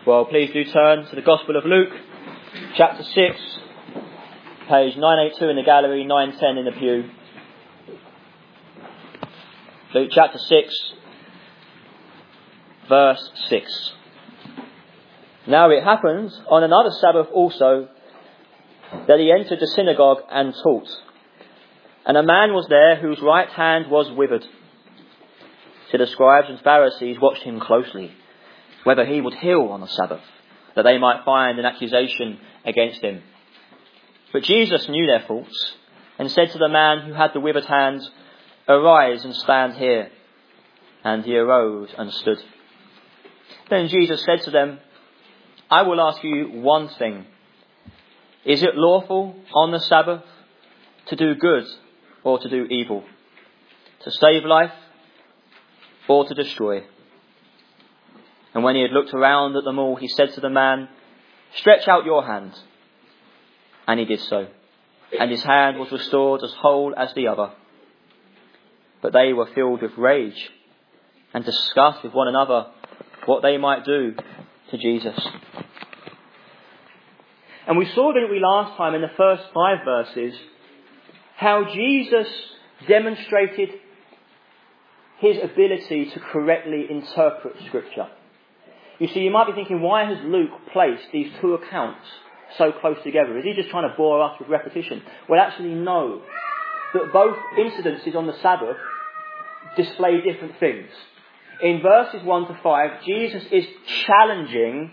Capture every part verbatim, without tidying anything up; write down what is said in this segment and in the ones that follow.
Well, please do turn to the Gospel of Luke, chapter six, page nine eighty-two in the gallery, nine ten in the pew. Luke chapter six, verse six. Now it happened on another Sabbath also that he entered the synagogue and taught. And a man was there whose right hand was withered. So the scribes and Pharisees watched him closely, whether he would heal on the Sabbath, that they might find an accusation against him. But Jesus knew their thoughts, and said to the man who had the withered hand, "Arise and stand here." And he arose and stood. Then Jesus said to them, "I will ask you one thing. Is it lawful on the Sabbath to do good or to do evil, to save life or to destroy?" And when he had looked around at them all, he said to the man, "Stretch out your hand." And he did so. And his hand was restored as whole as the other. But they were filled with rage and discussed with one another what they might do to Jesus. And we saw, didn't we, last time in the first five verses, how Jesus demonstrated his ability to correctly interpret Scripture. You see, you might be thinking, why has Luke placed these two accounts so close together? Is he just trying to bore us with repetition? Well, actually, no. That both incidences on the Sabbath display different things. In verses one to five, Jesus is challenging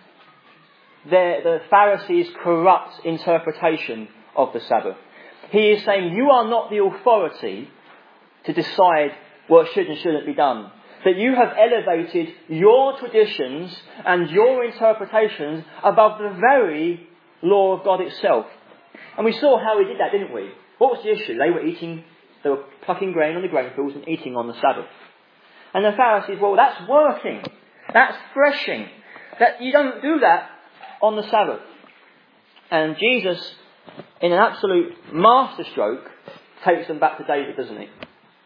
the, the Pharisees' corrupt interpretation of the Sabbath. He is saying, you are not the authority to decide what should and shouldn't be done. That you have elevated your traditions and your interpretations above the very law of God itself. And we saw how he did that, didn't we? What was the issue? They were eating, they were plucking grain on the grain fields and eating on the Sabbath. And the Pharisees, well, that's working. That's threshing. That you don't do that on the Sabbath. And Jesus, in an absolute masterstroke, takes them back to David, doesn't he?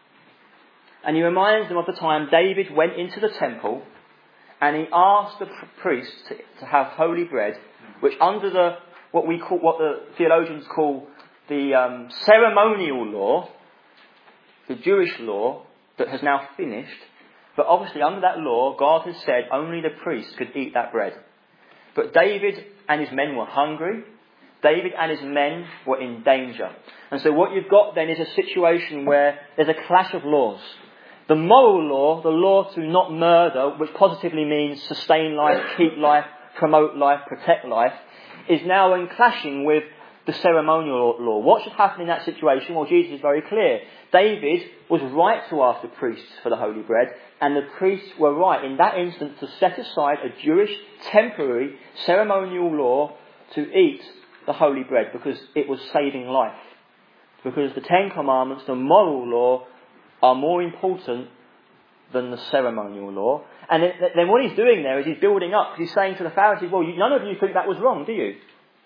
And he reminds them of the time David went into the temple and he asked the priest to, to have holy bread, which under the what we call, what the theologians call the um, ceremonial law, the Jewish law that has now finished. But obviously under that law, God has said only the priest could eat that bread. But David and his men were hungry. David and his men were in danger. And so what you've got then is a situation where there's a clash of laws. The moral law, the law to not murder, which positively means sustain life, keep life, promote life, protect life, is now in clashing with the ceremonial law. What should happen in that situation? Well, Jesus is very clear. David was right to ask the priests for the holy bread, and the priests were right in that instance to set aside a Jewish temporary ceremonial law to eat the holy bread because it was saving life. Because the Ten Commandments, the moral law, are more important than the ceremonial law. And then what he's doing there is he's building up. He's saying to the Pharisees, well, none of you think that was wrong, do you?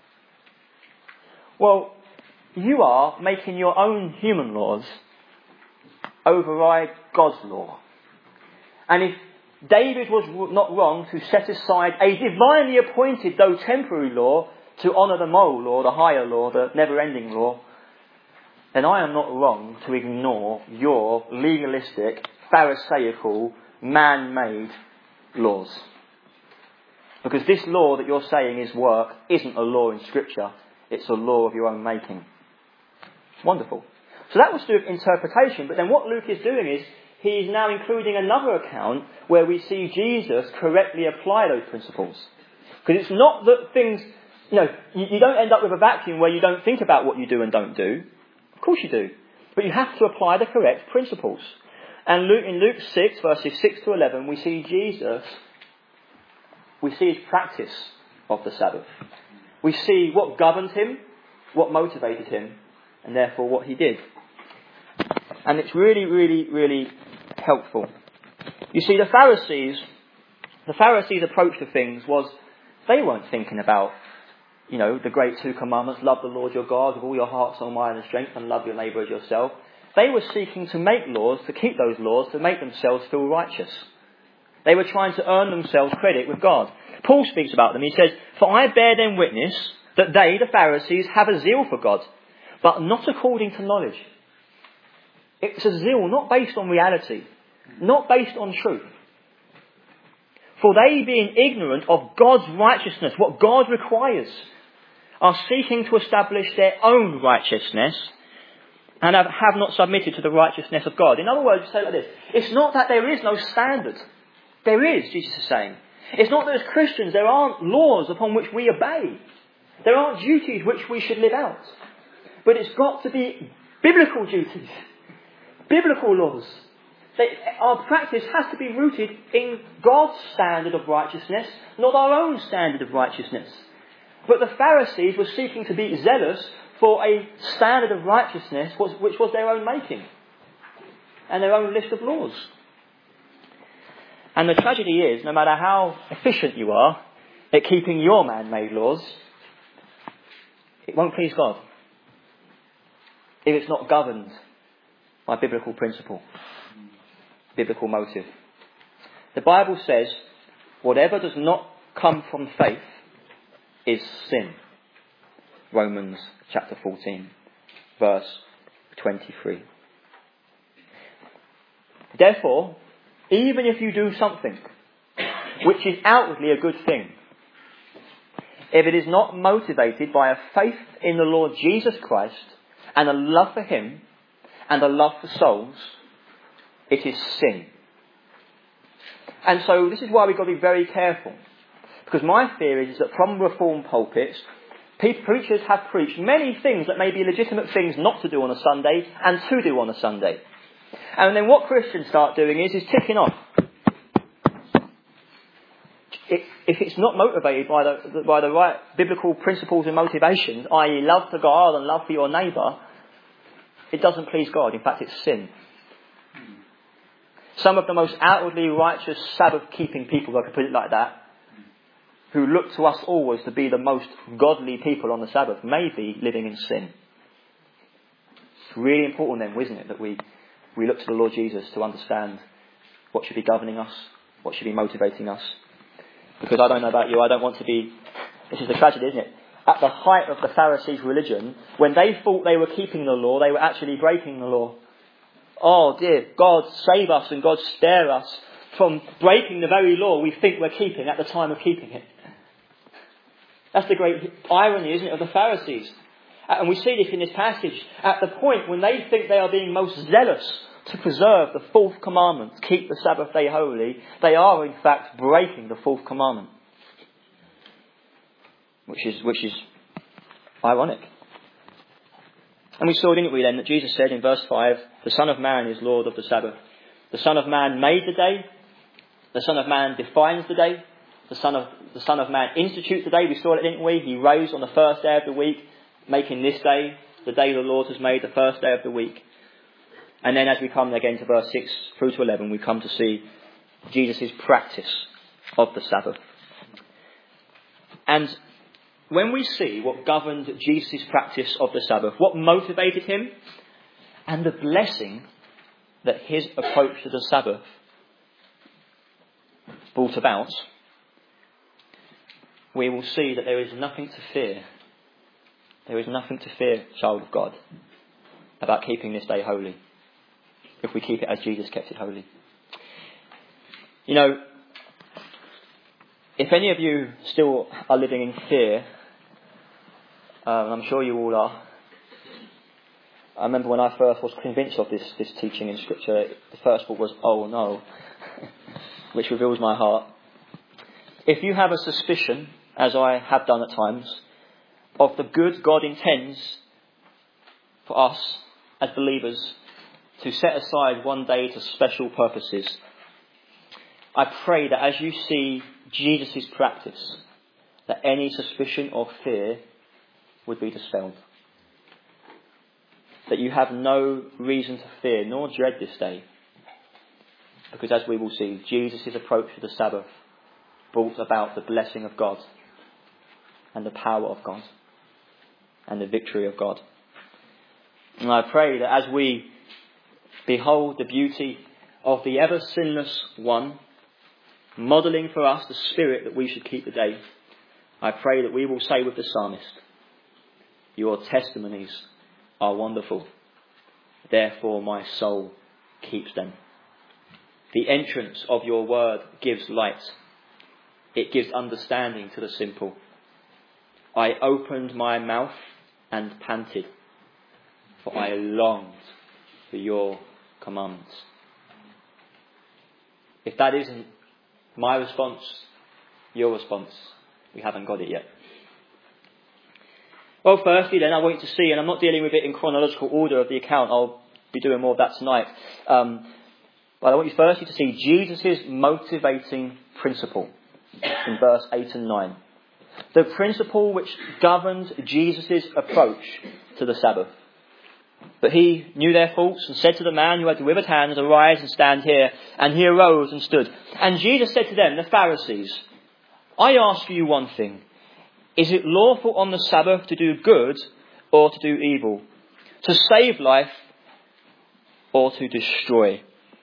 Well, you are making your own human laws override God's law. And if David was not wrong to set aside a divinely appointed, though temporary law, to honour the moral law, the higher law, the never-ending law, then I am not wrong to ignore your legalistic, pharisaical, man-made laws. Because this law that you're saying is work isn't a law in Scripture. It's a law of your own making. Wonderful. So that was to do with interpretation. But then what Luke is doing is he is now including another account where we see Jesus correctly apply those principles. Because it's not that things, you know, you, you don't end up with a vacuum where you don't think about what you do and don't do. Of course you do. But you have to apply the correct principles. And Luke, in Luke six, verses six to eleven, we see Jesus, we see his practice of the Sabbath. We see what governed him, what motivated him, and therefore what he did. And it's really, really, really helpful. You see, the Pharisees, the Pharisees' approach to things was, they weren't thinking about, you know, the great two commandments, love the Lord your God with all your heart, soul, mind and strength, and love your neighbour as yourself. They were seeking to make laws, to keep those laws, to make themselves feel righteous. They were trying to earn themselves credit with God. Paul speaks about them. He says, "For I bear them witness that they, the Pharisees, have a zeal for God, but not according to knowledge." It's a zeal not based on reality, not based on truth. "For they, being ignorant of God's righteousness," what God requires, "are seeking to establish their own righteousness, and have, have not submitted to the righteousness of God." In other words, say it like this: it's not that there is no standard. There is, Jesus is saying. It's not that as Christians there aren't laws upon which we obey. There aren't duties which we should live out. But it's got to be biblical duties. Biblical laws. They, our practice has to be rooted in God's standard of righteousness, not our own standard of righteousness. But the Pharisees were seeking to be zealous for a standard of righteousness which was their own making and their own list of laws. And the tragedy is, no matter how efficient you are at keeping your man-made laws, it won't please God if it's not governed by biblical principle, biblical motive. The Bible says, whatever does not come from faith is sin. Romans chapter fourteen, verse twenty-three. Therefore, even if you do something which is outwardly a good thing, if it is not motivated by a faith in the Lord Jesus Christ and a love for Him and a love for souls, it is sin. And so this is why we've got to be very careful. Because my theory is that from Reformed pulpits, preachers have preached many things that may be legitimate things not to do on a Sunday and to do on a Sunday. And then what Christians start doing is, is ticking off. If it's not motivated by the, by the right biblical principles and motivations, that is love for God and love for your neighbour, it doesn't please God. In fact, it's sin. Some of the most outwardly righteous Sabbath-keeping people, if I could put it like that, who look to us always to be the most godly people on the Sabbath, may be living in sin. It's really important then, isn't it, that we, we look to the Lord Jesus to understand what should be governing us, what should be motivating us. Because I don't know about you, I don't want to be... This is the tragedy, isn't it? At the height of the Pharisees' religion, when they thought they were keeping the law, they were actually breaking the law. Oh dear, God save us and God spare us from breaking the very law we think we're keeping at the time of keeping it. That's the great irony, isn't it, of the Pharisees. And we see this in this passage. At the point when they think they are being most zealous to preserve the fourth commandment, keep the Sabbath day holy, they are in fact breaking the fourth commandment. Which is, which is ironic. And we saw, didn't we then, that Jesus said in verse five, the Son of Man is Lord of the Sabbath. The Son of Man made the day. The Son of Man defines the day. The Son of, the Son of Man institutes the day. We saw it, didn't we? He rose on the first day of the week, making this day the day the Lord has made, the first day of the week. And then as we come again to verse six through to eleven, we come to see Jesus' practice of the Sabbath. And when we see what governed Jesus' practice of the Sabbath, what motivated him, and the blessing that his approach to the Sabbath brought about, we will see that there is nothing to fear. There is nothing to fear, child of God, about keeping this day holy, if we keep it as Jesus kept it holy. You know, if any of you still are living in fear, um, I'm sure you all are. I remember when I first was convinced of this, this teaching in Scripture, the first thought was, oh no, which reveals my heart. If you have a suspicion, as I have done at times, of the good God intends for us as believers to set aside one day to special purposes, I pray that as you see Jesus' practice, that any suspicion or fear would be dispelled. That you have no reason to fear nor dread this day. Because as we will see, Jesus' approach to the Sabbath brought about the blessing of God and the power of God and the victory of God. And I pray that as we behold the beauty of the ever sinless one, modelling for us the spirit that we should keep the day, I pray that we will say with the psalmist, your testimonies are wonderful, therefore my soul keeps them. The entrance of your word gives light. It gives understanding to the simple. I opened my mouth and panted, for I longed for your commandments. If that isn't my response, your response, we haven't got it yet. Well, firstly then, I want you to see, and I'm not dealing with it in chronological order of the account, I'll be doing more of that tonight. Um, but I want you firstly to see Jesus' motivating principle in verse eight and nine. The principle which governed Jesus' approach to the Sabbath. But he knew their faults and said to the man who had the withered hand, arise and stand here. And he arose and stood. And Jesus said to them, the Pharisees, I ask you one thing. Is it lawful on the Sabbath to do good or to do evil? To save life or to destroy?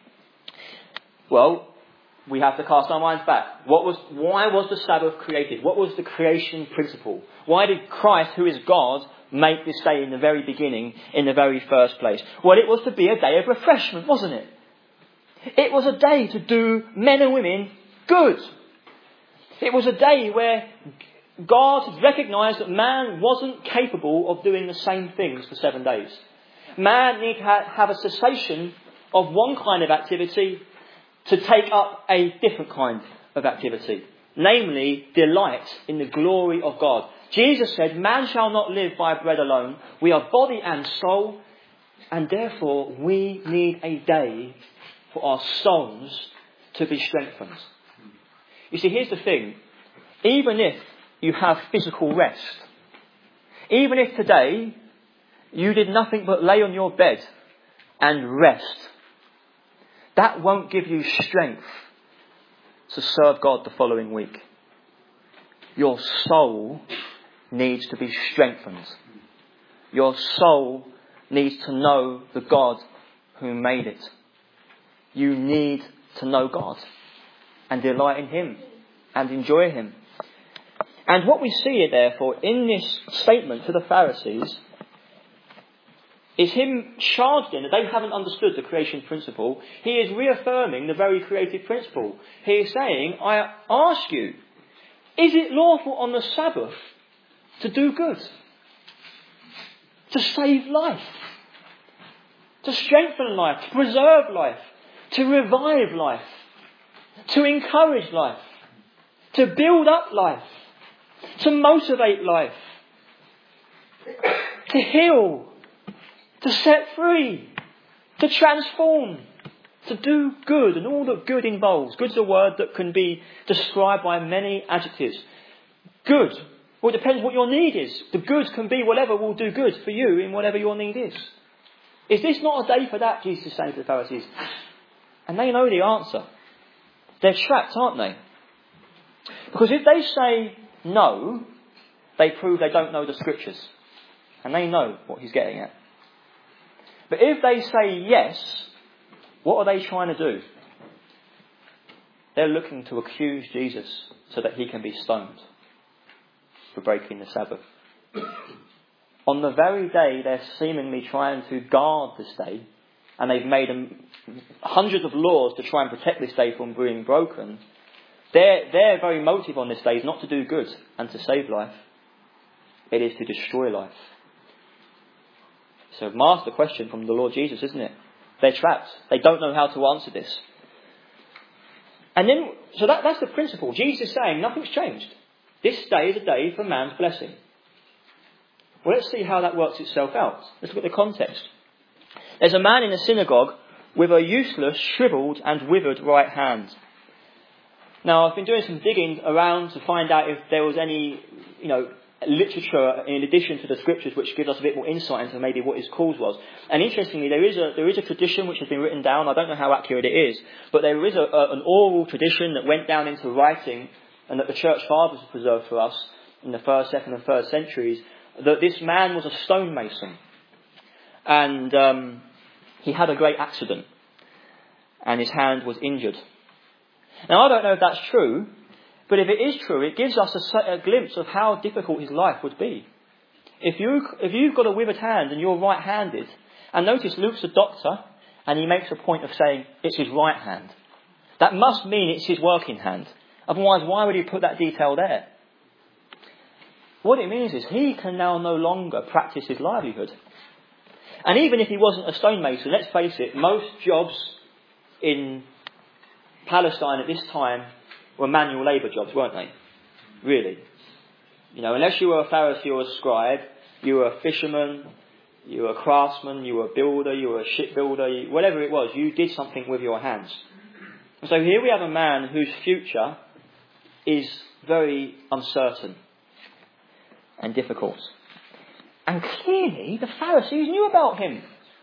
Well, we have to cast our minds back. What was, why was the Sabbath created? What was the creation principle? Why did Christ, who is God, make this day in the very beginning, in the very first place? Well, it was to be a day of refreshment, wasn't it? It was a day to do men and women good. It was a day where God recognised that man wasn't capable of doing the same things for seven days. Man needed to have a cessation of one kind of activity to take up a different kind of activity. Namely, delight in the glory of God. Jesus said, man shall not live by bread alone. We are body and soul. And therefore, we need a day for our souls to be strengthened. You see, here's the thing. Even if you have physical rest, even if today you did nothing but lay on your bed and rest, that won't give you strength to serve God the following week. Your soul needs to be strengthened. Your soul needs to know the God who made it. You need to know God and delight in Him and enjoy Him. And what we see, therefore, in this statement to the Pharisees is him charged in that they haven't understood the creation principle. He is reaffirming the very creative principle. He is saying, I ask you, is it lawful on the Sabbath to do good? To save life? To strengthen life? To preserve life? To revive life? To encourage life? To build up life? To motivate life? To heal? To set free, to transform, to do good, and all that good involves. Good's a word that can be described by many adjectives. Good. Well, it depends what your need is. The good can be whatever will do good for you in whatever your need is. Is this not a day for that, Jesus is saying to the Pharisees? And they know the answer. They're trapped, aren't they? Because if they say no, they prove they don't know the Scriptures. And they know what he's getting at. But if they say yes, what are they trying to do? They're looking to accuse Jesus so that he can be stoned for breaking the Sabbath. On the very day they're seemingly trying to guard this day, and they've made hundreds of laws to try and protect this day from being broken, their, their very motive on this day is not to do good and to save life. It is to destroy life. So master question from the Lord Jesus, isn't it? They're trapped. They don't know how to answer this. And then, so that, that's the principle. Jesus is saying nothing's changed. This day is a day for man's blessing. Well, let's see how that works itself out. Let's look at the context. There's a man in the synagogue with a useless, shriveled and withered right hand. Now, I've been doing some digging around to find out if there was any, you know, literature in addition to the Scriptures which gives us a bit more insight into maybe what his cause was. And interestingly, there is a there is a tradition which has been written down. I don't know how accurate it is, but there is a, a, an oral tradition that went down into writing and that the Church Fathers have preserved for us in the first, second and third centuries, that this man was a stonemason. And um, he had a great accident and his hand was injured. Now, I don't know if that's true, but if it is true, it gives us a, a glimpse of how difficult his life would be. If, you, if you've got a withered hand and you're right-handed, and notice Luke's a doctor, and he makes a point of saying it's his right hand. That must mean it's his working hand. Otherwise, why would he put that detail there? What it means is he can now no longer practice his livelihood. And even if he wasn't a stonemason, let's face it, most jobs in Palestine at this time were manual labour jobs, weren't they? Really. You know, unless you were a Pharisee or a scribe, you were a fisherman, you were a craftsman, you were a builder, you were a shipbuilder, you, whatever it was, you did something with your hands. And so here we have a man whose future is very uncertain and difficult. And clearly the Pharisees knew about him.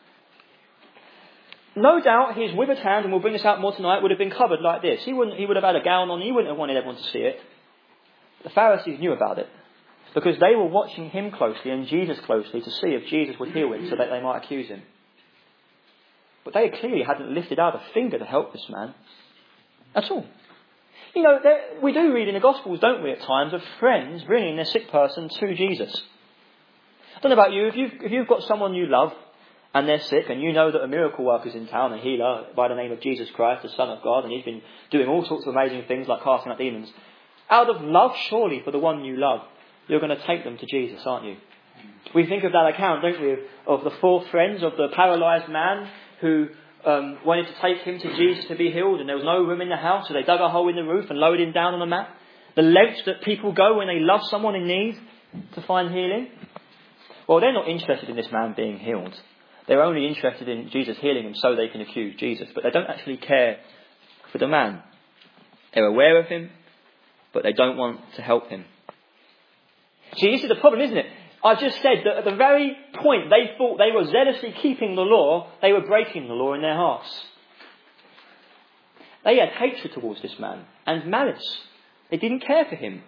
No doubt his withered hand, and we'll bring this out more tonight, would have been covered like this. He wouldn't. He would have had a gown on. He wouldn't have wanted everyone to see it. The Pharisees knew about it because they were watching him closely and Jesus closely to see if Jesus would heal him so that they might accuse him. But they clearly hadn't lifted out a finger to help this man at all. You know, there, we do read in the Gospels, don't we, at times, of friends bringing their sick person to Jesus. I don't know about you, if you've, if you've got someone you love and they're sick and you know that a miracle worker's in town, a healer by the name of Jesus Christ, the Son of God, and he's been doing all sorts of amazing things like casting out demons, out of love, surely, for the one you love, you're going to take them to Jesus, aren't you? We think of that account, don't we, of the four friends of the paralysed man who um, wanted to take him to Jesus to be healed, and there was no room in the house, so they dug a hole in the roof and lowered him down on a mat. The lengths that people go when they love someone in need to find healing. Well, they're not interested in this man being healed. They're only interested in Jesus healing him so they can accuse Jesus. But they don't actually care for the man. They're aware of him, but they don't want to help him. See, this is the problem, isn't it? I've just said that at the very point they thought they were zealously keeping the law, they were breaking the law in their hearts. They had hatred towards this man and malice. They didn't care for him.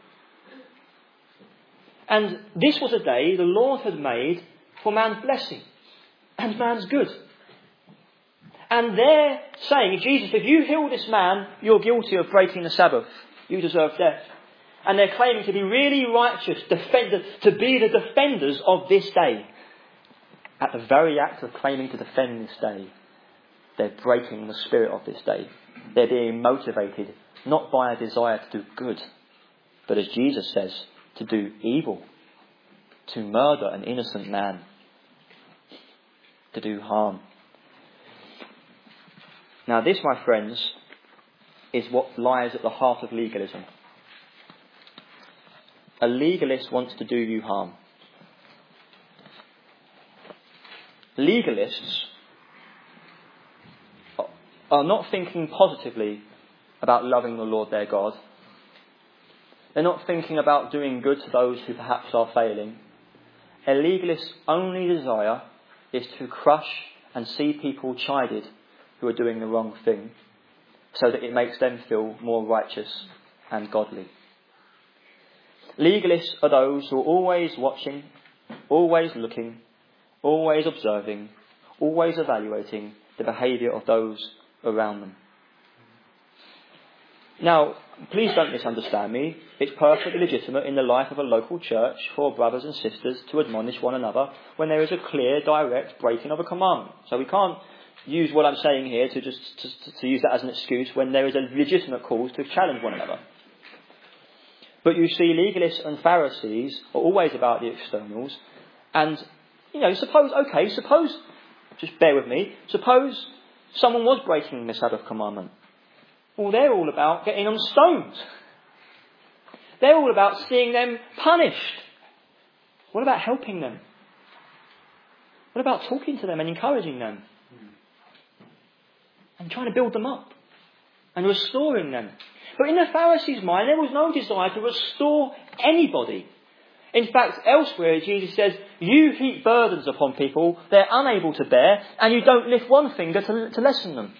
And this was a day the Lord had made for man's blessing and man's good. And they're saying, Jesus, if you heal this man, you're guilty of breaking the Sabbath. You deserve death. And they're claiming to be really righteous, defender, to be the defenders of this day. At the very act of claiming to defend this day, they're breaking the spirit of this day. They're being motivated not by a desire to do good, but as Jesus says, to do evil, to murder an innocent man, to do harm. Now this, my friends, is what lies at the heart of legalism. A legalist wants to do you harm. Legalists are not thinking positively about loving the Lord their God. They're not thinking about doing good to those who perhaps are failing. A legalist's only desire is to crush and see people chided who are doing the wrong thing, so that it makes them feel more righteous and godly. Legalists are those who are always watching, always looking, always observing, always evaluating the behaviour of those around them. Now, please don't misunderstand me. It's perfectly legitimate in the life of a local church for brothers and sisters to admonish one another when there is a clear, direct breaking of a commandment. So we can't use what I'm saying here to just to, to use that as an excuse when there is a legitimate cause to challenge one another. But you see, legalists and Pharisees are always about the externals. And, you know, suppose, okay, suppose, just bear with me, suppose someone was breaking the Sabbath commandment. Well, they're all about getting them stoned. They're all about seeing them punished. What about helping them? What about talking to them and encouraging them? And trying to build them up and restoring them. But in the Pharisees' mind, there was no desire to restore anybody. In fact, elsewhere, Jesus says, you heap burdens upon people they're unable to bear, and you don't lift one finger to, to lessen them.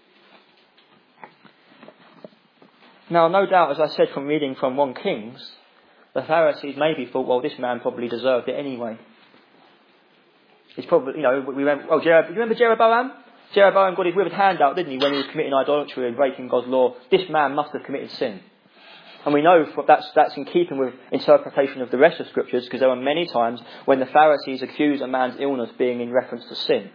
Now, no doubt, as I said from reading from First Kings, the Pharisees maybe thought, well, this man probably deserved it anyway. He's probably, you know, we went, oh, Jerob, you remember Jeroboam? Jeroboam got his withered hand out, didn't he, when he was committing idolatry and breaking God's law. This man must have committed sin. And we know that's, that's in keeping with interpretation of the rest of Scriptures, because there were many times when the Pharisees accused a man's illness being in reference to sin.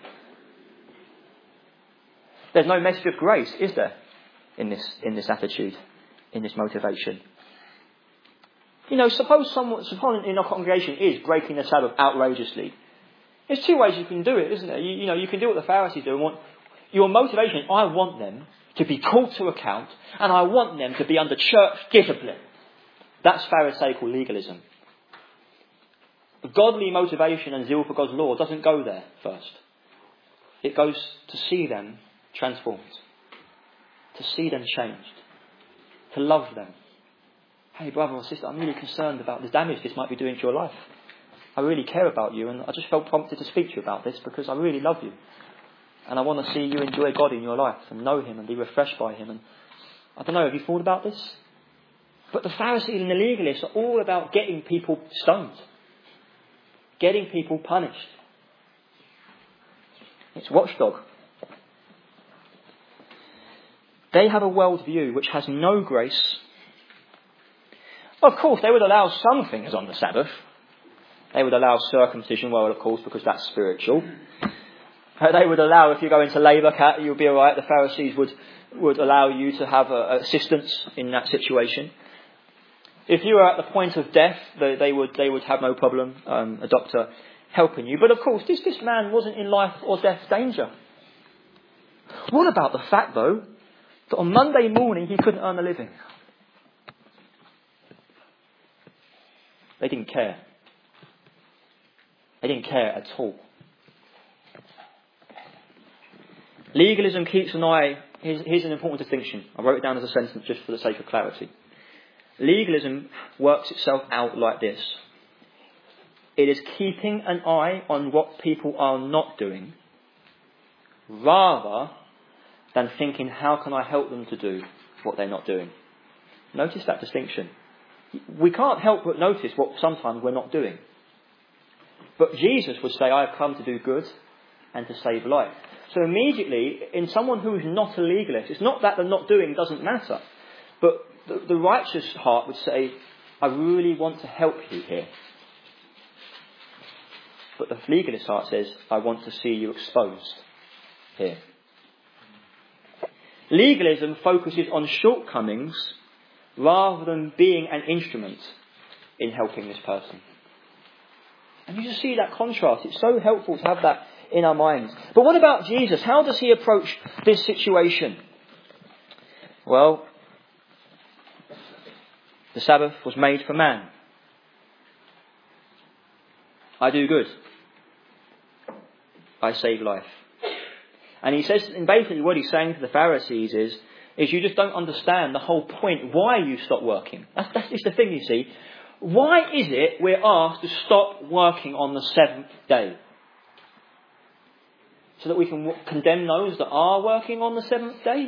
There's no message of grace, is there, in this, in this attitude, in this motivation? You know, suppose someone, someone in our congregation is breaking the Sabbath outrageously. There's two ways you can do it, isn't there? You, you know, you can do what the Pharisees do. And want, your motivation is, I want them to be called to account, and I want them to be under church discipline. That's Pharisaical legalism. Godly motivation and zeal for God's law doesn't go there first. It goes to see them transformed, to see them changed, to love them. Hey, brother or sister, I'm really concerned about the damage this might be doing to your life. I really care about you, and I just felt prompted to speak to you about this because I really love you. And I want to see you enjoy God in your life and know Him and be refreshed by Him. And I don't know, have you thought about this? But the Pharisees and the legalists are all about getting people stoned, getting people punished. It's watchdog. They have a worldview which has no grace. Of course, they would allow some things on the Sabbath. They would allow circumcision, well, of course, because that's spiritual. They would allow, if you go into labour, Cat, you'll be all right. The Pharisees would, would allow you to have a, assistance in that situation. If you were at the point of death, they, they would they would have no problem, um, a doctor helping you. But of course, this, this man wasn't in life or death danger. What about the fact, though, that on Monday morning he couldn't earn a living? They didn't care. They didn't care at all. Legalism keeps an eye. Here's, here's an important distinction. I wrote it down as a sentence just for the sake of clarity. Legalism works itself out like this. It is keeping an eye on what people are not doing, rather than thinking, how can I help them to do what they're not doing? Notice that distinction. We can't help but notice what sometimes we're not doing. But Jesus would say, I have come to do good and to save life. So immediately, in someone who is not a legalist, it's not that the not doing doesn't matter. But the, the righteous heart would say, I really want to help you here. But the legalist heart says, I want to see you exposed here. Legalism focuses on shortcomings rather than being an instrument in helping this person. And you just see that contrast. It's so helpful to have that in our minds. But what about Jesus? How does he approach this situation? Well, the Sabbath was made for man. I do good. I save life. And he says, and basically what he's saying to the Pharisees is, is you just don't understand the whole point why you stop working. That's, that's just the thing, you see. Why is it we're asked to stop working on the seventh day? So that we can w- condemn those that are working on the seventh day?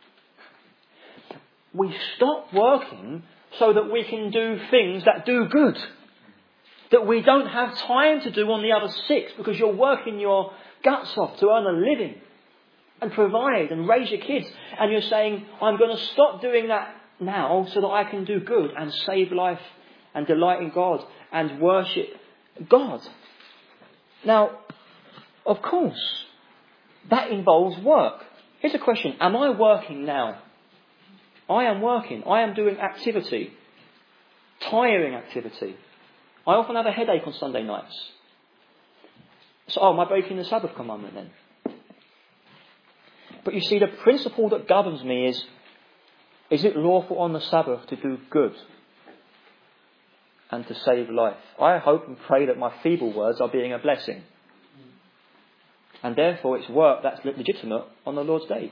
We stop working so that we can do things that do good. That we don't have time to do on the other six because you're working your guts off to earn a living and provide and raise your kids. And you're saying, I'm going to stop doing that now so that I can do good and save life and delight in God and worship God. Now, of course, that involves work. Here's a question. Am I working now? I am working. I am doing activity. Tiring activity. I often have a headache on Sunday nights. So, oh, am I breaking the Sabbath commandment then? But you see, the principle that governs me is, is it lawful on the Sabbath to do good and to save life? I hope and pray that my feeble words are being a blessing. And therefore it's work that's legitimate on the Lord's day.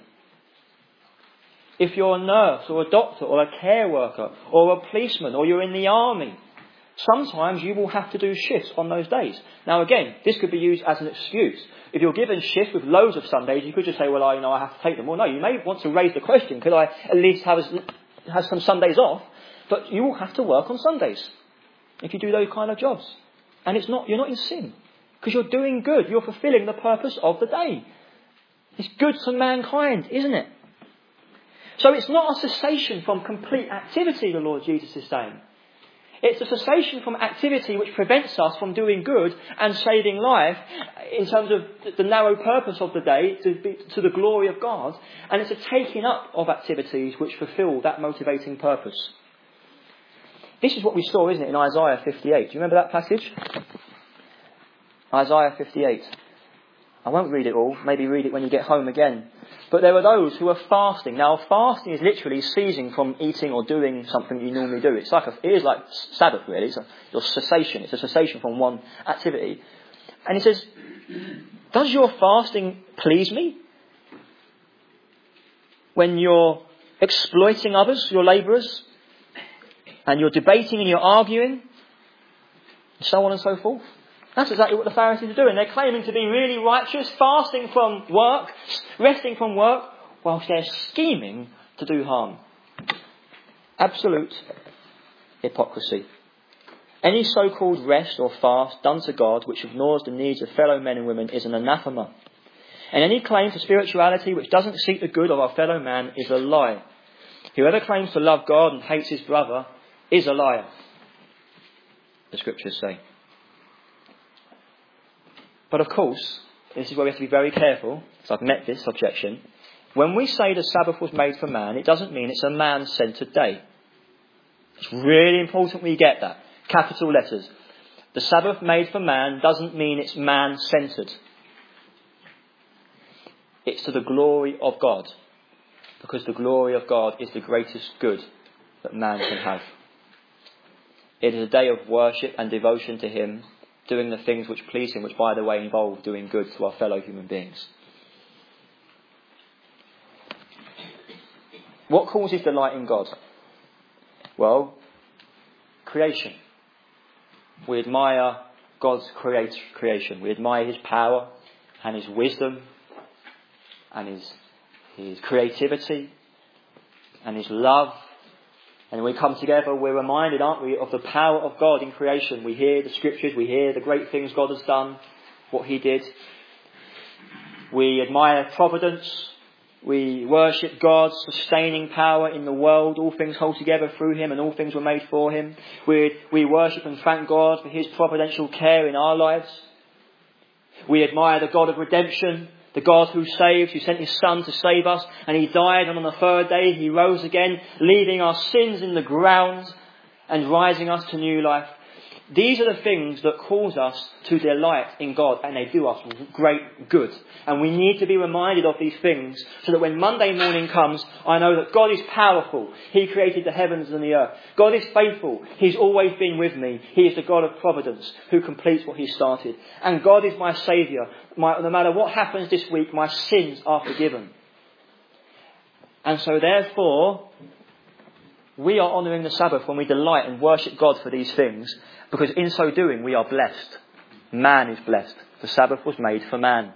If you're a nurse or a doctor or a care worker or a policeman or you're in the army, sometimes you will have to do shifts on those days. Now again, this could be used as an excuse. If you're given shifts with loads of Sundays, you could just say, well, I, you know, I have to take them. Well, no, you may want to raise the question, could I at least have, have some Sundays off? But you will have to work on Sundays if you do those kind of jobs. And it's not, you're not in sin because you're doing good. You're fulfilling the purpose of the day. It's good for mankind, isn't it? So it's not a cessation from complete activity, the Lord Jesus is saying. It's a cessation from activity which prevents us from doing good and saving life in terms of the narrow purpose of the day to, be, to the glory of God. And it's a taking up of activities which fulfill that motivating purpose. This is what we saw, isn't it, in Isaiah fifty-eight. Do you remember that passage? Isaiah fifty-eight. I won't read it all. Maybe read it when you get home again. But there were those who were fasting. Now, fasting is literally ceasing from eating or doing something you normally do. It's like a, it is like Sabbath, really. It's a your cessation. It's a cessation from one activity. And he says, does your fasting please me? When you're exploiting others, your labourers, and you're debating and you're arguing, and so on and so forth. That's exactly what the Pharisees are doing. They're claiming to be really righteous, fasting from work, resting from work, whilst they're scheming to do harm. Absolute hypocrisy. Any so-called rest or fast done to God which ignores the needs of fellow men and women is an anathema. And any claim to spirituality which doesn't seek the good of our fellow man is a lie. Whoever claims to love God and hates his brother is a liar, the scriptures say. But of course, this is where we have to be very careful, because I've met this objection. When we say the Sabbath was made for man, it doesn't mean it's a man-centred day. It's really important we get that. Capital letters. The Sabbath made for man doesn't mean it's man-centred. It's to the glory of God. Because the glory of God is the greatest good that man can have. It is a day of worship and devotion to him, doing the things which please him, which, by the way, involve doing good to our fellow human beings. What causes delight in God? Well, creation. We admire God's create, creation. We admire his power and his wisdom and his, his creativity and his love. And when we come together, we're reminded, aren't we, of the power of God in creation. We hear the scriptures, we hear the great things God has done, what he did. We admire providence. We worship God's sustaining power in the world. All things hold together through him and all things were made for him. We, we worship and thank God for his providential care in our lives. We admire the God of redemption, the God who saves, who sent his Son to save us, and he died, and on the third day he rose again, leaving our sins in the ground and rising us to new life. These are the things that cause us to delight in God, and they do us great good. And we need to be reminded of these things so that when Monday morning comes, I know that God is powerful. He created the heavens and the earth. God is faithful. He's always been with me. He is the God of providence who completes what he started. And God is my saviour. My, no matter what happens this week, my sins are forgiven. And so therefore, we are honouring the Sabbath when we delight and worship God for these things, because in so doing we are blessed. Man is blessed. The Sabbath was made for man.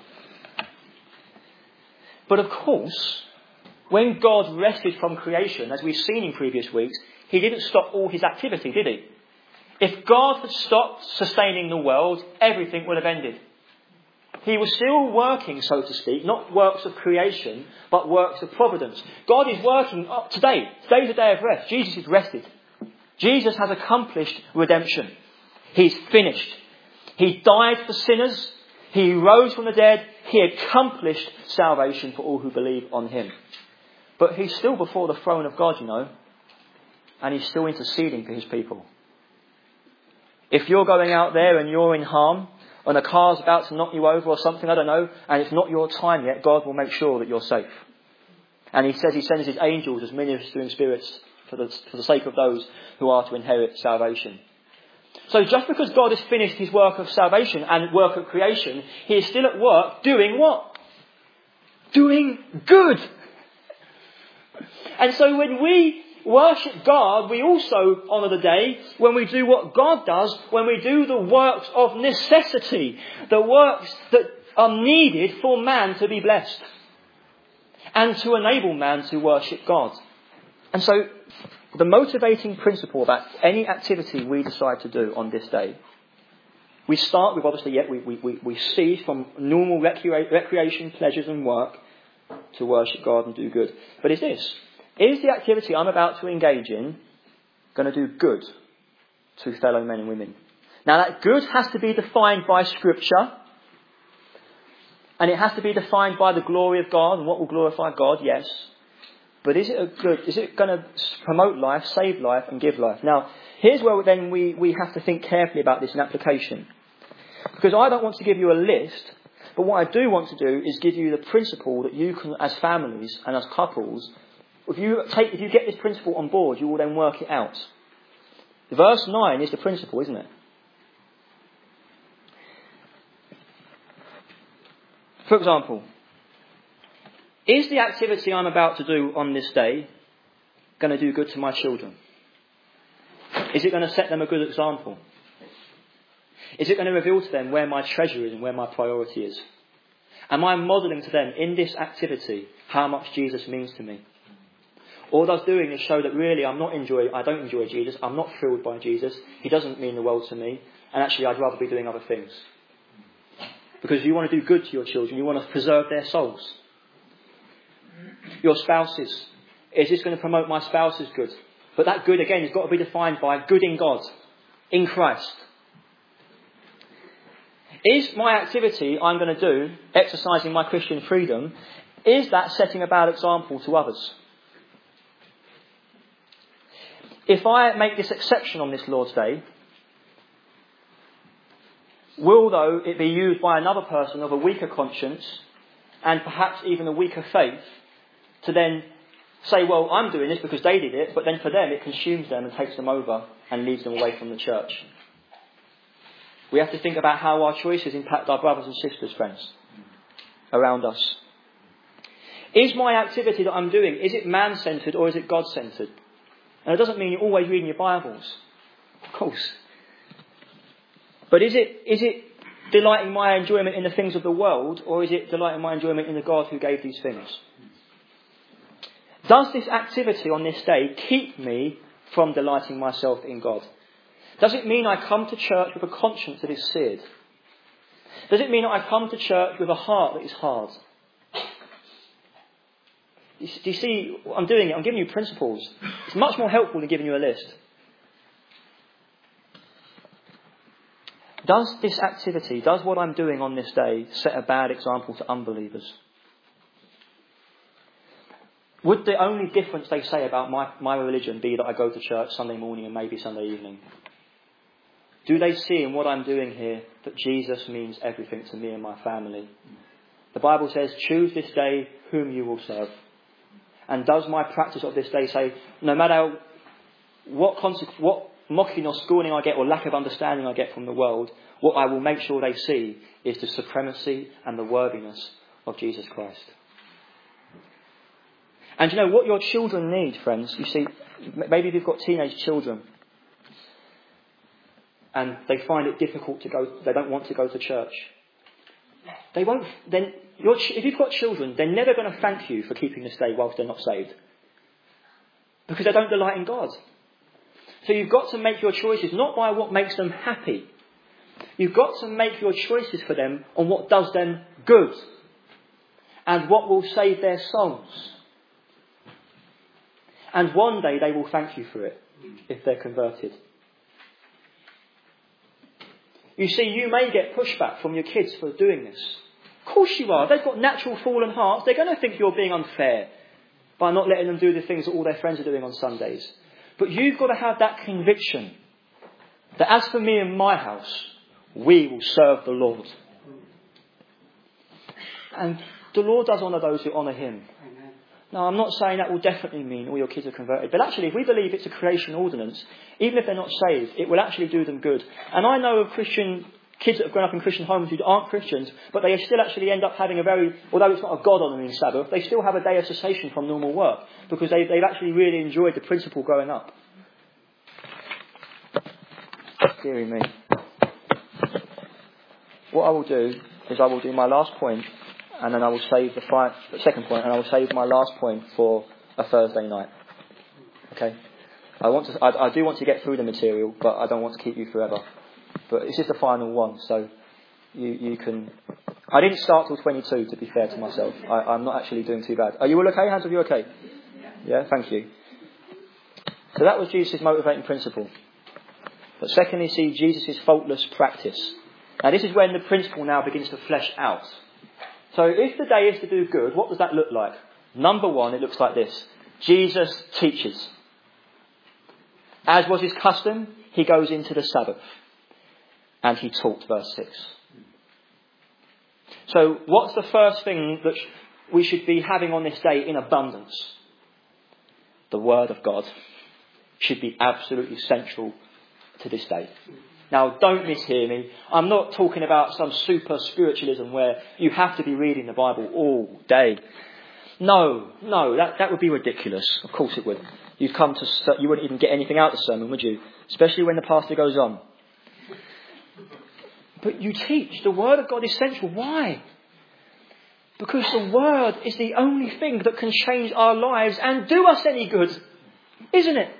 But of course, when God rested from creation, as we've seen in previous weeks, he didn't stop all his activity, did he? If God had stopped sustaining the world, everything would have ended. He was still working, so to speak, not works of creation, but works of providence. God is working up today. Today's a day of rest. Jesus is rested. Jesus has accomplished redemption. He's finished. He died for sinners. He rose from the dead. He accomplished salvation for all who believe on him. But he's still before the throne of God, you know, and he's still interceding for his people. If you're going out there and you're in harm, and a car's about to knock you over or something, I don't know, and it's not your time yet, God will make sure that you're safe. And he says he sends his angels as ministering spirits for the, for the sake of those who are to inherit salvation. So just because God has finished his work of salvation and work of creation, he is still at work doing what? Doing good. And so when we worship God, we also honour the day when we do what God does, when we do the works of necessity, the works that are needed for man to be blessed and to enable man to worship God. And so the motivating principle about any activity we decide to do on this day We start with, obviously, yeah, we, we, we, we cease from normal recrea- recreation, pleasures and work to worship God and do good. But is this, is the activity I'm about to engage in going to do good to fellow men and women? Now that good has to be defined by Scripture. And it has to be defined by the glory of God and what will glorify God, yes. But is it a good, is it going to promote life, save life and give life? Now, here's where then we, we have to think carefully about this in application. Because I don't want to give you a list, but what I do want to do is give you the principle that you can, as families and as couples, if you take, if you get this principle on board, you will then work it out. Verse nine is the principle, isn't it? For example, is the activity I'm about to do on this day going to do good to my children? Is it going to set them a good example? Is it going to reveal to them where my treasure is and where my priority is? Am I modelling to them in this activity how much Jesus means to me? All I was doing is show that really I'm not enjoy, I don't enjoy Jesus. I'm not thrilled by Jesus. He doesn't mean the world to me. And actually I'd rather be doing other things. Because you want to do good to your children. You want to preserve their souls. Your spouses. Is this going to promote my spouse's good? But that good, again, has got to be defined by good in God. In Christ. Is my activity I'm going to do, exercising my Christian freedom, is that setting a bad example to others? If I make this exception on this Lord's Day, will, though, it be used by another person of a weaker conscience and perhaps even a weaker faith to then say, well, I'm doing this because they did it, but then for them it consumes them and takes them over and leads them away from the church. We have to think about how our choices impact our brothers and sisters, friends, around us. Is my activity that I'm doing, is it man-centred or is it God-centred? And it doesn't mean you're always reading your Bibles. Of course. But is it is it delighting my enjoyment in the things of the world, or is it delighting my enjoyment in the God who gave these things? Does this activity on this day keep me from delighting myself in God? Does it mean I come to church with a conscience that is seared? Does it mean that I come to church with a heart that is hard? Do you see what I'm doing? I'm giving you principles. It's much more helpful than giving you a list. Does this activity, does what I'm doing on this day set a bad example to unbelievers? Would the only difference they say about my, my religion be that I go to church Sunday morning and maybe Sunday evening? Do they see in what I'm doing here that Jesus means everything to me and my family? The Bible says, choose this day whom you will serve. And does my practice of this day say, no matter what, consequ- what mocking or scorning I get or lack of understanding I get from the world, what I will make sure they see is the supremacy and the worthiness of Jesus Christ. And you know what your children need, friends? You see, maybe if you've got teenage children and they find it difficult to go, they don't want to go to church. They won't, then, your, if you've got children, they're never going to thank you for keeping this day whilst they're not saved. Because they don't delight in God. So you've got to make your choices not by what makes them happy. You've got to make your choices for them on what does them good. And what will save their souls. And one day they will thank you for it, if they're converted. You see, you may get pushback from your kids for doing this. Of course you are. They've got natural fallen hearts. They're going to think you're being unfair by not letting them do the things that all their friends are doing on Sundays. But you've got to have that conviction that as for me and my house, we will serve the Lord. And the Lord does honour those who honour him. Now, I'm not saying that will definitely mean all your kids are converted. But actually, if we believe it's a creation ordinance, even if they're not saved, it will actually do them good. And I know of Christian kids that have grown up in Christian homes who aren't Christians, but they still actually end up having a very, although it's not a God-honouring Sabbath, they still have a day of cessation from normal work because they, they've actually really enjoyed the principle growing up. Deary me. What I will do is I will do my last point, and then I will save the, five, the second point, and I will save my last point for a Thursday night. Okay? I want to. I, I do want to get through the material, but I don't want to keep you forever. But this is the final one, so you, you can... I didn't start till twenty-two, to be fair to myself. I, I'm not actually doing too bad. Are you all okay? Hands up, you okay? Yeah, thank you. So that was Jesus' motivating principle. But secondly, see Jesus' faultless practice. Now this is when the principle now begins to flesh out. So if the day is to do good, what does that look like? Number one, it looks like this. Jesus teaches. As was his custom, he goes into the Sabbath. And he taught, verse six. So what's the first thing that we should be having on this day in abundance? The Word of God should be absolutely central to this day. Now, don't mishear me. I'm not talking about some super spiritualism where you have to be reading the Bible all day. No, no, that, that would be ridiculous. Of course it would. You'd come to, you wouldn't even get anything out of the sermon, would you? Especially when the pastor goes on. But you teach. The Word of God is central. Why? Because the Word is the only thing that can change our lives and do us any good. Isn't it?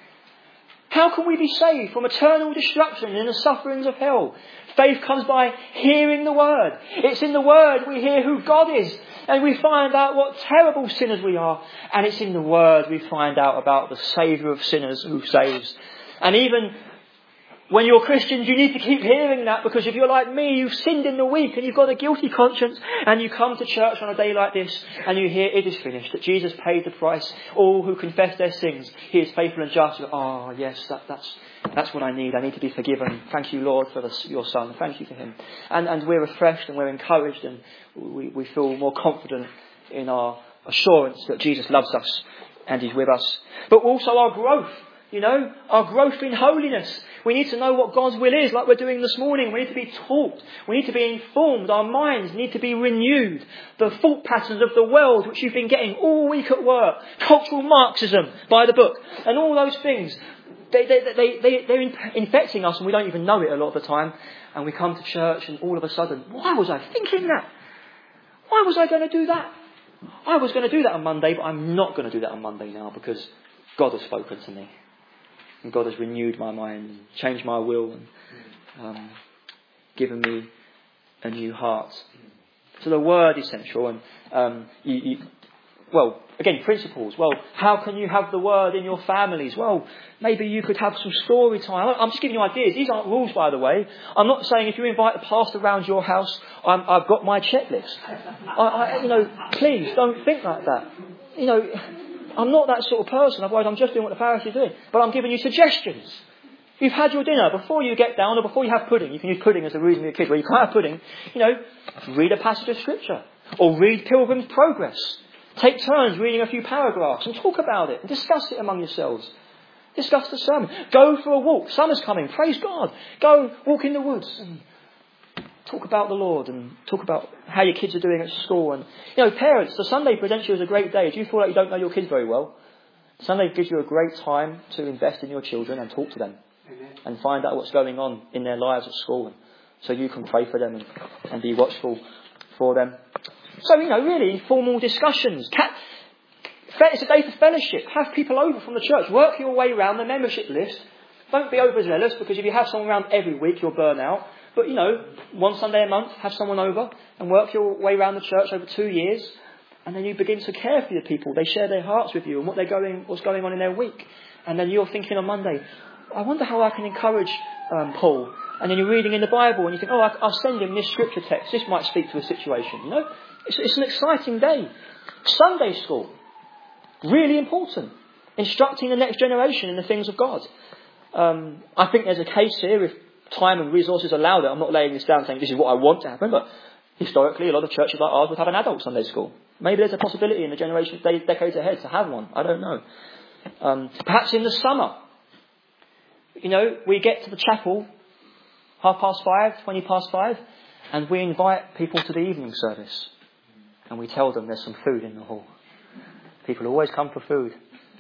How can we be saved from eternal destruction and the sufferings of hell? Faith comes by hearing the Word. It's in the Word we hear who God is. And we find out what terrible sinners we are. And it's in the Word we find out about the Saviour of sinners who saves. And even when you're Christians, you need to keep hearing that, because if you're like me, you've sinned in the week and you've got a guilty conscience, and you come to church on a day like this and you hear it is finished, that Jesus paid the price. All who confess their sins, he is faithful and just. Oh yes, that, that's that's what I need. I need to be forgiven. Thank you, Lord, for the, your Son. Thank you for him. And and we're refreshed and we're encouraged, and we, we feel more confident in our assurance that Jesus loves us and he's with us. But also our growth. You know, our growth in holiness. We need to know what God's will is, like we're doing this morning. We need to be taught. We need to be informed. Our minds need to be renewed. The thought patterns of the world, which you've been getting all week at work. Cultural Marxism by the book. And all those things. They, they, they, they, they're infecting us and we don't even know it a lot of the time. And we come to church and all of a sudden, why was I thinking that? Why was I going to do that? I was going to do that on Monday, but I'm not going to do that on Monday now because God has spoken to me. And God has renewed my mind and changed my will and um, given me a new heart. So the Word is central. And um, you, you, well, again, principles. Well, how can you have the Word in your families? Well, maybe you could have some story time. I'm just giving you ideas. These aren't rules, by the way. I'm not saying if you invite the pastor around your house, I'm, I've got my checklist. I, I, you know, please don't think like that. You know, I'm not that sort of person, otherwise I'm just doing what the Pharisees are doing. But I'm giving you suggestions. You've had your dinner, before you get down or before you have pudding, you can use pudding as a reason for your kids, where you can't have pudding, you know, read a passage of Scripture. Or read Pilgrim's Progress. Take turns reading a few paragraphs and talk about it and discuss it among yourselves. Discuss the sermon. Go for a walk. Summer's coming. Praise God. Go walk in the woods and talk about the Lord and talk about how your kids are doing at school. And, you know, parents, the Sunday presents you as a great day. If you feel like you don't know your kids very well, Sunday gives you a great time to invest in your children and talk to them. Amen. And find out what's going on in their lives at school. And so you can pray for them and, and be watchful for them. So, you know, really informal discussions. It's a day for fellowship. Have people over from the church. Work your way around the membership list. Don't be overzealous, because if you have someone around every week, you'll burn out. But, you know, one Sunday a month, have someone over and work your way around the church over two years. And then you begin to care for your people. They share their hearts with you and what they're going, what's going on in their week. And then you're thinking on Monday, I wonder how I can encourage um, Paul. And then you're reading in the Bible and you think, oh, I, I'll send him this scripture text. This might speak to a situation, you know. It's, it's an exciting day. Sunday school. Really important. Instructing the next generation in the things of God. Um, I think there's a case here, if time and resources allow it. I'm not laying this down saying this is what I want to happen, but historically a lot of churches like ours would have an adult Sunday school. Maybe there's a possibility in the generation decades ahead to have one. I don't know. Um, perhaps in the summer, you know, we get to the chapel half past five, twenty past five, and we invite people to the evening service, and we tell them there's some food in the hall. People always come for food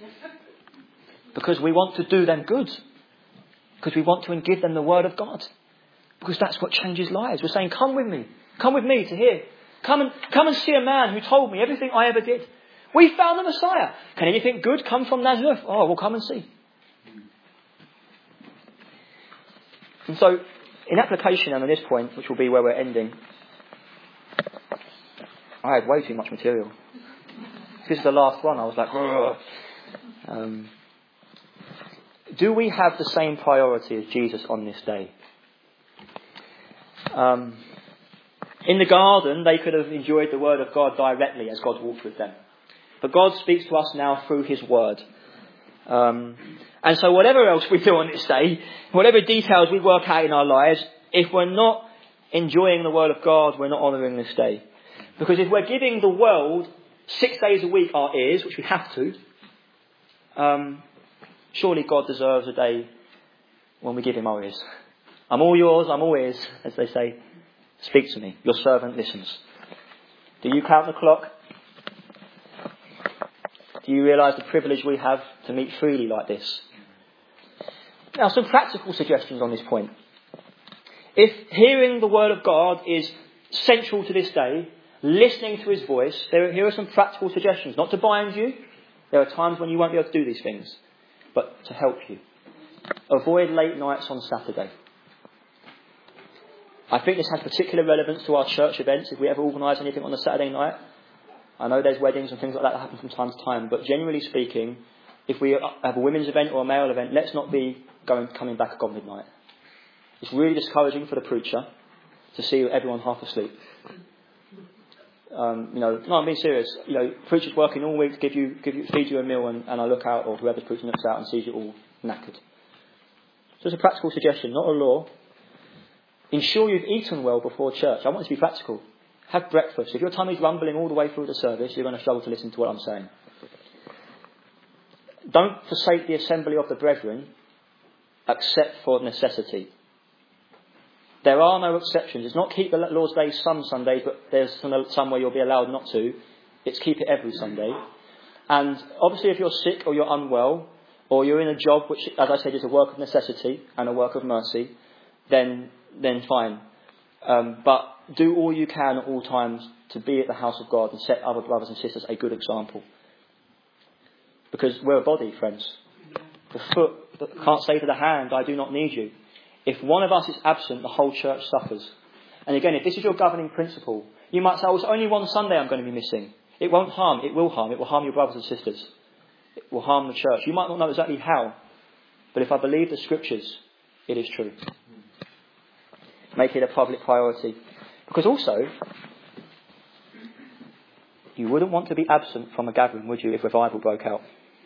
because we want to do them good. Because we want to give them the Word of God. Because that's what changes lives. We're saying, come with me. Come with me to hear. Come and come and see a man who told me everything I ever did. We found the Messiah. Can anything good come from Nazareth? Oh, we'll come and see. And so, In application, and on this point, which will be where we're ending, I had way too much material. This is the last one. I was like, um, do we have the same priority as Jesus on this day? Um, in the garden, they could have enjoyed the word of God directly as God walked with them. But God speaks to us now through his word. Um, and so whatever else we do on this day, whatever details we work out in our lives, if we're not enjoying the word of God, we're not honouring this day. Because if we're giving the world six days a week our ears, which we have to, um, surely God deserves a day when we give him our ears. I'm all yours, I'm all ears, as they say. Speak to me. Your servant listens. Do you count the clock? Do you realise the privilege we have to meet freely like this? Now, some practical suggestions on this point. If hearing the word of God is central to this day, listening to his voice, there, here are some practical suggestions. Not to bind you. There are times when you won't be able to do these things. But to help you. Avoid late nights on Saturday. I think this has particular relevance to our church events. If we ever organise anything on a Saturday night, I know there's weddings and things like that that happen from time to time, but generally speaking, if we have a women's event or a male event, let's not be going coming back at midnight. It's really discouraging for the preacher to see everyone half asleep. Um, you know, no, I'm being serious. You know, preachers working all week to give you, give you, feed you a meal, and, and I look out, or whoever's preaching looks out and sees you all knackered. So it's a practical suggestion, not a law. Ensure you've eaten well before church. I want it to be practical. Have breakfast. If your tummy's rumbling all the way through the service, you're going to struggle to listen to what I'm saying. Don't forsake the assembly of the brethren, except for necessity. There are no exceptions. It's not keep the Lord's Day some Sundays, but there's some where you'll be allowed not to. It's keep it every Sunday. And obviously if you're sick or you're unwell, or you're in a job which, as I said, is a work of necessity and a work of mercy, then then fine. Um, but do all you can at all times to be at the house of God and set other brothers and sisters a good example. Because we're a body, friends. The foot can't say to the hand, I do not need you. If one of us is absent, the whole church suffers. And again, if this is your governing principle, you might say, oh, it's only one Sunday I'm going to be missing. It won't harm. It will harm. It will harm your brothers and sisters. It will harm the church. You might not know exactly how. But if I believe the scriptures, it is true. Make it a public priority. Because also, you wouldn't want to be absent from a gathering, would you, if revival broke out?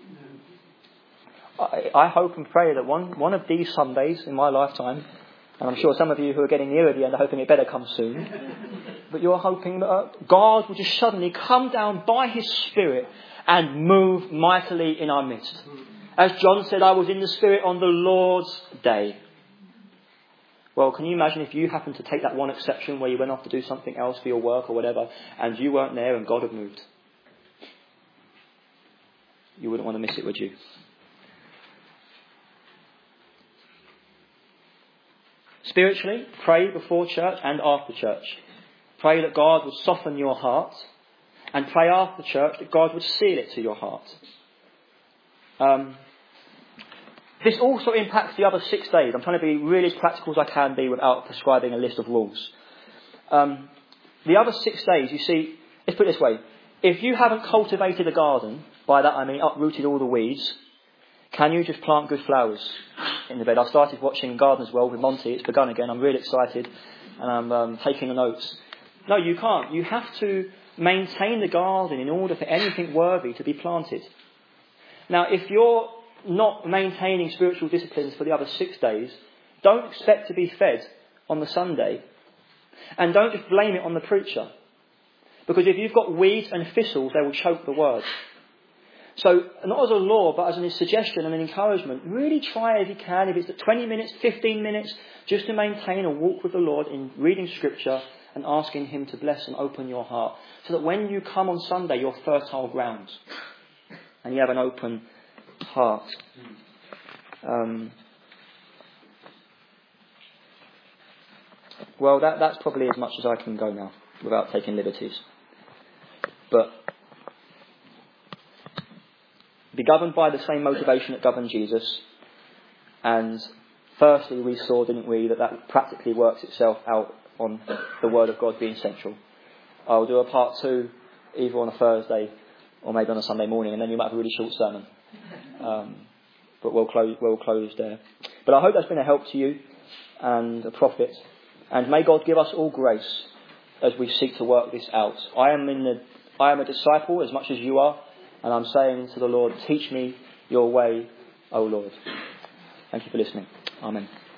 I, I hope and pray that one, one of these Sundays in my lifetime, and I'm sure some of you who are getting nearer the end are hoping it better come soon, but you're hoping that uh, God will just suddenly come down by his Spirit and move mightily in our midst. As John said, I was in the Spirit on the Lord's day. Well, can you imagine if you happened to take that one exception where you went off to do something else for your work or whatever, and you weren't there and God had moved? You wouldn't want to miss it, would you? Spiritually, pray before church and after church. Pray that God would soften your heart, and pray after church that God would seal it to your heart. Um, this also impacts the other six days. I'm trying to be really as practical as I can be without prescribing a list of rules. Um, the other six days, you see, let's put it this way. If you haven't cultivated a garden, by that I mean uprooted all the weeds, can you just plant good flowers in the bed? I started watching Gardeners World with Monty. It's begun again. I'm really excited, and I'm um, taking the notes. No, you can't. You have to maintain the garden in order for anything worthy to be planted. Now, if you're not maintaining spiritual disciplines for the other six days, don't expect to be fed on the Sunday. And don't just blame it on the preacher. Because if you've got weeds and thistles, they will choke the word. So, not as a law, but as a suggestion and an encouragement, really try if you can, if it's twenty minutes, fifteen minutes, just to maintain a walk with the Lord in reading Scripture and asking Him to bless and open your heart. So that when you come on Sunday, you're fertile ground. And you have an open heart. Um, well, that, that's probably as much as I can go now, without taking liberties. But be governed by the same motivation that governed Jesus, and Firstly, we saw, didn't we, that that practically works itself out on the Word of God being central. I'll do a part two either on a Thursday or maybe on a Sunday morning, and then you might have a really short sermon. Um, but we'll close, we'll close there. But I hope that's been a help to you and a profit. And may God give us all grace as we seek to work this out. I am in the, I am a disciple as much as you are, and I'm saying to the Lord, teach me your way, O Lord. Thank you for listening. Amen.